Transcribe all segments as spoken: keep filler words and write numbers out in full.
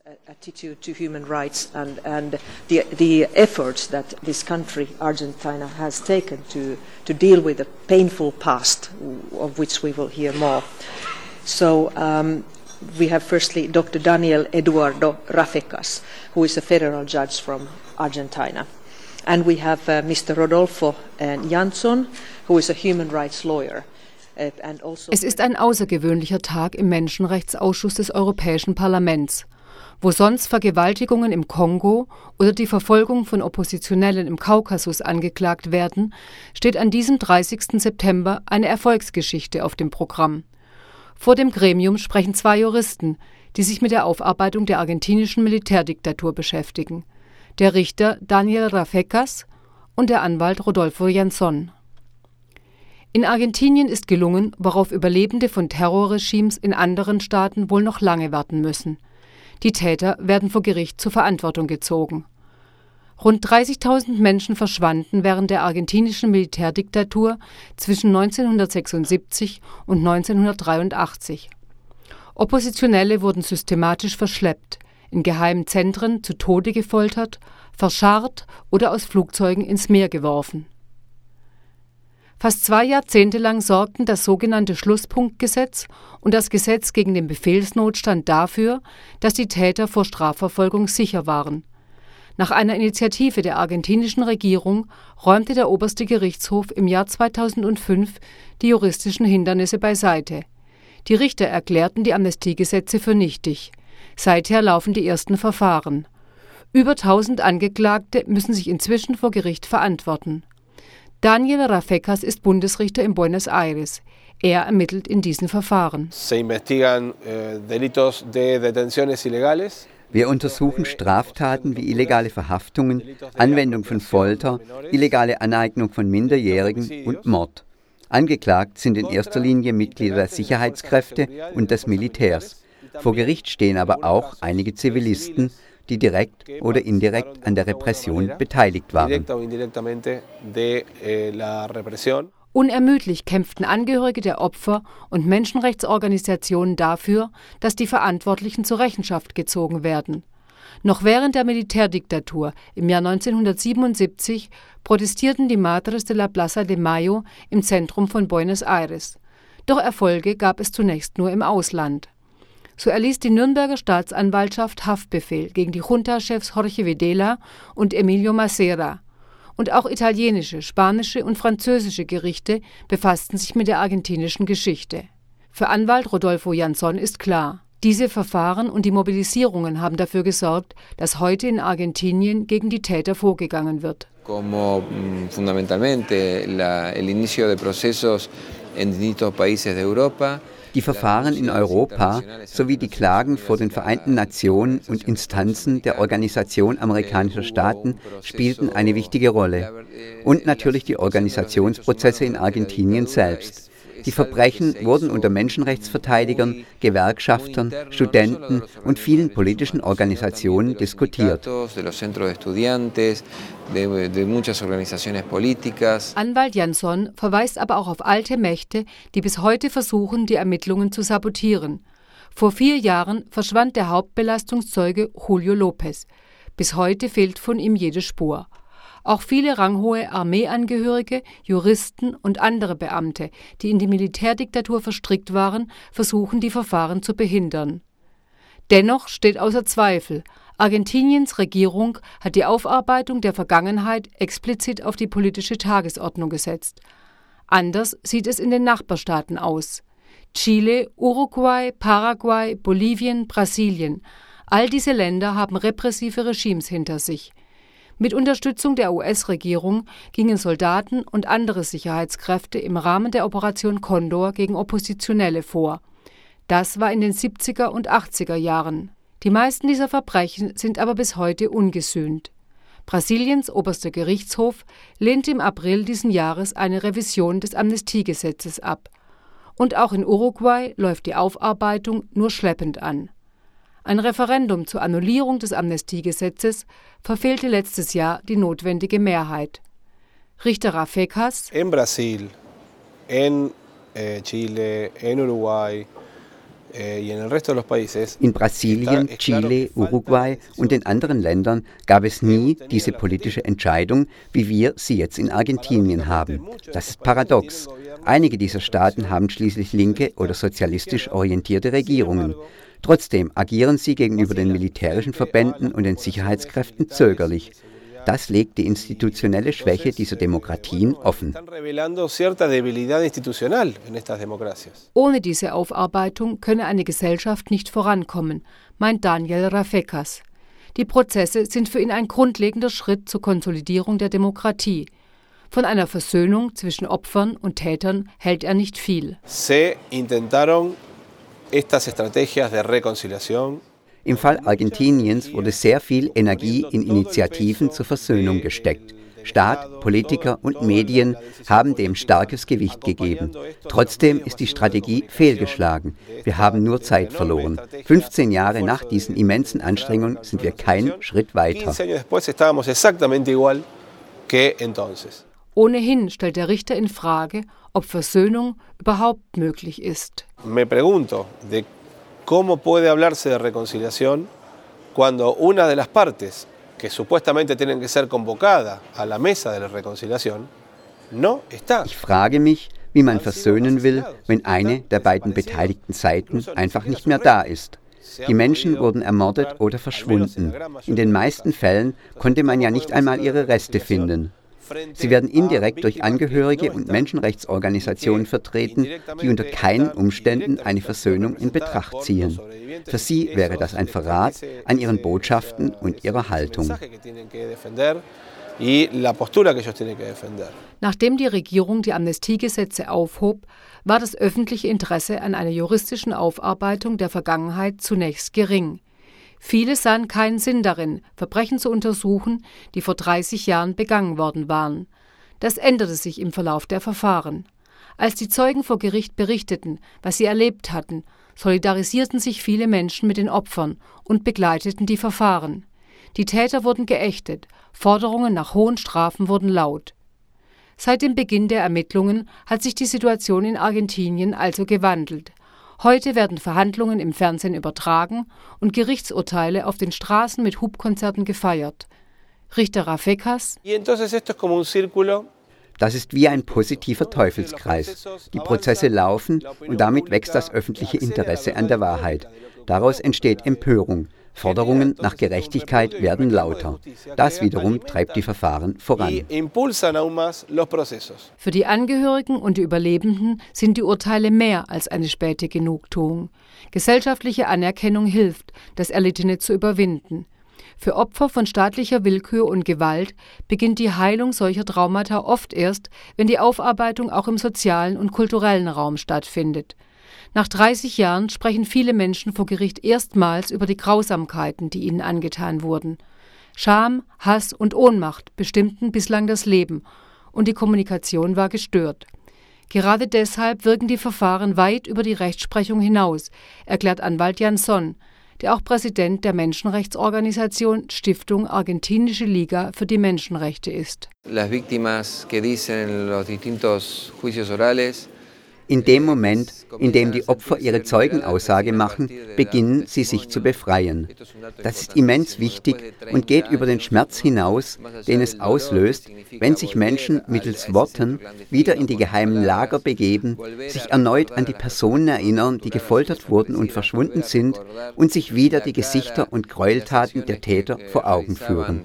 attitude to human rights and, and the, the efforts that this country, Argentina, has taken to, to deal with a painful past, of which we will hear more. So um, we have firstly Doctor Daniel Eduardo Rafecas, who is a federal judge from Argentina. And we have uh, Mister Rodolfo uh, Jansson, who is a human rights lawyer. Uh, and also Es ist ein außergewöhnlicher Tag im Menschenrechtsausschuss des Europäischen Parlaments. Wo sonst Vergewaltigungen im Kongo oder die Verfolgung von Oppositionellen im Kaukasus angeklagt werden, steht an diesem dreißigsten September eine Erfolgsgeschichte auf dem Programm. Vor dem Gremium sprechen zwei Juristen, die sich mit der Aufarbeitung der argentinischen Militärdiktatur beschäftigen. Der Richter Daniel Rafecas und der Anwalt Rodolfo Jansson. In Argentinien ist gelungen, worauf Überlebende von Terrorregimes in anderen Staaten wohl noch lange warten müssen. Die Täter werden vor Gericht zur Verantwortung gezogen. Rund dreißigtausend Menschen verschwanden während der argentinischen Militärdiktatur zwischen neunzehnhundertsechsundsiebzig und neunzehnhundertdreiundachtzig. Oppositionelle wurden systematisch verschleppt, in geheimen Zentren zu Tode gefoltert, verscharrt oder aus Flugzeugen ins Meer geworfen. Fast zwei Jahrzehnte lang sorgten das sogenannte Schlusspunktgesetz und das Gesetz gegen den Befehlsnotstand dafür, dass die Täter vor Strafverfolgung sicher waren. Nach einer Initiative der argentinischen Regierung räumte der oberste Gerichtshof im Jahr zweitausendfünf die juristischen Hindernisse beiseite. Die Richter erklärten die Amnestiegesetze für nichtig. Seither laufen die ersten Verfahren. Über tausend Angeklagte müssen sich inzwischen vor Gericht verantworten. Daniel Rafecas ist Bundesrichter in Buenos Aires. Er ermittelt in diesen Verfahren. Se investigan eh, delitos de detenciones ilegales. Wir untersuchen Straftaten wie illegale Verhaftungen, Anwendung von Folter, illegale Aneignung von Minderjährigen und Mord. Angeklagt sind in erster Linie Mitglieder der Sicherheitskräfte und des Militärs. Vor Gericht stehen aber auch einige Zivilisten, die direkt oder indirekt an der Repression beteiligt waren. Unermüdlich kämpften Angehörige der Opfer und Menschenrechtsorganisationen dafür, dass die Verantwortlichen zur Rechenschaft gezogen werden. Noch während der Militärdiktatur im Jahr neunzehnhundertsiebenundsiebzig protestierten die Madres de la Plaza de Mayo im Zentrum von Buenos Aires. Doch Erfolge gab es zunächst nur im Ausland. So erließ die Nürnberger Staatsanwaltschaft Haftbefehl gegen die Junta-Chefs Jorge Videla und Emilio Macera. Und auch italienische, spanische und französische Gerichte befassten sich mit der argentinischen Geschichte. Für Anwalt Rodolfo Jansson ist klar, diese Verfahren und die Mobilisierungen haben dafür gesorgt, dass heute in Argentinien gegen die Täter vorgegangen wird. Como fundamentalmente la, el inicio de procesos en distintos países de Europa. Die Verfahren in Europa sowie die Klagen vor den Vereinten Nationen und Instanzen der Organisation amerikanischer Staaten spielten eine wichtige Rolle. Und natürlich die Organisationsprozesse in Argentinien selbst. Die Verbrechen wurden unter Menschenrechtsverteidigern, Gewerkschaftern, Studenten und vielen politischen Organisationen diskutiert. Anwalt Jansson verweist aber auch auf alte Mächte, die bis heute versuchen, die Ermittlungen zu sabotieren. Vor vier Jahren verschwand der Hauptbelastungszeuge Julio López. Bis heute fehlt von ihm jede Spur. Auch viele ranghohe Armeeangehörige, Juristen und andere Beamte, die in die Militärdiktatur verstrickt waren, versuchen, die Verfahren zu behindern. Dennoch steht außer Zweifel, Argentiniens Regierung hat die Aufarbeitung der Vergangenheit explizit auf die politische Tagesordnung gesetzt. Anders sieht es in den Nachbarstaaten aus. Chile, Uruguay, Paraguay, Bolivien, Brasilien – all diese Länder haben repressive Regimes hinter sich. Mit Unterstützung der U S-Regierung gingen Soldaten und andere Sicherheitskräfte im Rahmen der Operation Condor gegen Oppositionelle vor. Das war in den siebziger und achtziger Jahren. Die meisten dieser Verbrechen sind aber bis heute ungesühnt. Brasiliens oberster Gerichtshof lehnte im April diesen Jahres eine Revision des Amnestiegesetzes ab. Und auch in Uruguay läuft die Aufarbeitung nur schleppend an. Ein Referendum zur Annullierung des Amnestiegesetzes verfehlte letztes Jahr die notwendige Mehrheit. Richter Rafecas: In Brasil, in eh, Chile, in Uruguay, In Brasilien, Chile, Uruguay und in anderen Ländern gab es nie diese politische Entscheidung, wie wir sie jetzt in Argentinien haben. Das ist paradox. Einige dieser Staaten haben schließlich linke oder sozialistisch orientierte Regierungen. Trotzdem agieren sie gegenüber den militärischen Verbänden und den Sicherheitskräften zögerlich. Das legt die institutionelle Schwäche dieser Demokratien offen. Ohne diese Aufarbeitung könne eine Gesellschaft nicht vorankommen, meint Daniel Rafecas. Die Prozesse sind für ihn ein grundlegender Schritt zur Konsolidierung der Demokratie. Von einer Versöhnung zwischen Opfern und Tätern hält er nicht viel. Se intentaron estas estrategias de reconciliación. Im Fall Argentiniens wurde sehr viel Energie in Initiativen zur Versöhnung gesteckt. Staat, Politiker und Medien haben dem starkes Gewicht gegeben. Trotzdem ist die Strategie fehlgeschlagen. Wir haben nur Zeit verloren. fünfzehn Jahre nach diesen immensen Anstrengungen sind wir keinen Schritt weiter. Ohnehin stellt der Richter in Frage, ob Versöhnung überhaupt möglich ist. Me pregunto, de ¿cómo puede hablarse de reconciliación cuando una de las partes que supuestamente tienen que ser convocada a la mesa de la reconciliación no está? Ich frage mich, wie man versöhnen will, wenn eine der beiden beteiligten Seiten einfach nicht mehr da ist. Die Menschen wurden ermordet oder verschwunden. In den meisten Fällen konnte man ja nicht einmal ihre Reste finden. Sie werden indirekt durch Angehörige und Menschenrechtsorganisationen vertreten, die unter keinen Umständen eine Versöhnung in Betracht ziehen. Für sie wäre das ein Verrat an ihren Botschaften und ihrer Haltung. Nachdem die Regierung die Amnestiegesetze aufhob, war das öffentliche Interesse an einer juristischen Aufarbeitung der Vergangenheit zunächst gering. Viele sahen keinen Sinn darin, Verbrechen zu untersuchen, die vor dreißig Jahren begangen worden waren. Das änderte sich im Verlauf der Verfahren. Als die Zeugen vor Gericht berichteten, was sie erlebt hatten, solidarisierten sich viele Menschen mit den Opfern und begleiteten die Verfahren. Die Täter wurden geächtet, Forderungen nach hohen Strafen wurden laut. Seit dem Beginn der Ermittlungen hat sich die Situation in Argentinien also gewandelt. Heute werden Verhandlungen im Fernsehen übertragen und Gerichtsurteile auf den Straßen mit Hubkonzerten gefeiert. Richter Rafecas: Das ist wie ein positiver Teufelskreis. Die Prozesse laufen und damit wächst das öffentliche Interesse an der Wahrheit. Daraus entsteht Empörung. Forderungen nach Gerechtigkeit werden lauter. Das wiederum treibt die Verfahren voran. Für die Angehörigen und die Überlebenden sind die Urteile mehr als eine späte Genugtuung. Gesellschaftliche Anerkennung hilft, das Erlittene zu überwinden. Für Opfer von staatlicher Willkür und Gewalt beginnt die Heilung solcher Traumata oft erst, wenn die Aufarbeitung auch im sozialen und kulturellen Raum stattfindet. Nach dreißig Jahren sprechen viele Menschen vor Gericht erstmals über die Grausamkeiten, die ihnen angetan wurden. Scham, Hass und Ohnmacht bestimmten bislang das Leben und die Kommunikation war gestört. Gerade deshalb wirken die Verfahren weit über die Rechtsprechung hinaus, erklärt Anwalt Jansson, der auch Präsident der Menschenrechtsorganisation Stiftung Argentinische Liga für die Menschenrechte ist. Las víctimas que dicen en los distintos juicios orales. In dem Moment, in dem die Opfer ihre Zeugenaussage machen, beginnen sie sich zu befreien. Das ist immens wichtig und geht über den Schmerz hinaus, den es auslöst, wenn sich Menschen mittels Worten wieder in die geheimen Lager begeben, sich erneut an die Personen erinnern, die gefoltert wurden und verschwunden sind und sich wieder die Gesichter und Gräueltaten der Täter vor Augen führen.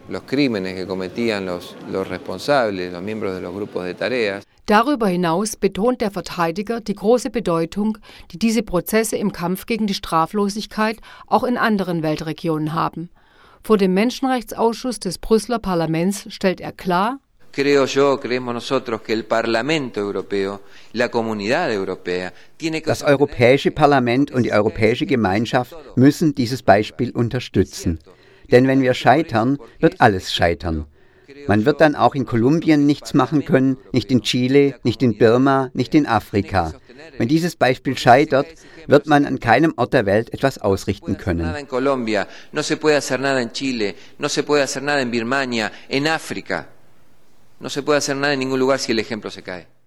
Darüber hinaus betont der Verteidiger die große Bedeutung, die diese Prozesse im Kampf gegen die Straflosigkeit auch in anderen Weltregionen haben. Vor dem Menschenrechtsausschuss des Brüsseler Parlaments stellt er klar: Creo yo, creemos nosotros, que el Parlamento Europeo, la Comunidad Europea, tiene que... Das Europäische Parlament und die Europäische Gemeinschaft müssen dieses Beispiel unterstützen. Denn wenn wir scheitern, wird alles scheitern. Man wird dann auch in Kolumbien nichts machen können, nicht in Chile, nicht in Birma, nicht in Afrika. Wenn dieses Beispiel scheitert, wird man an keinem Ort der Welt etwas ausrichten können. No se puede hacer nada en Chile, no se puede hacer nada en Birmania, en África. No se puede hacer nada en ningún lugar si el ejemplo se cae.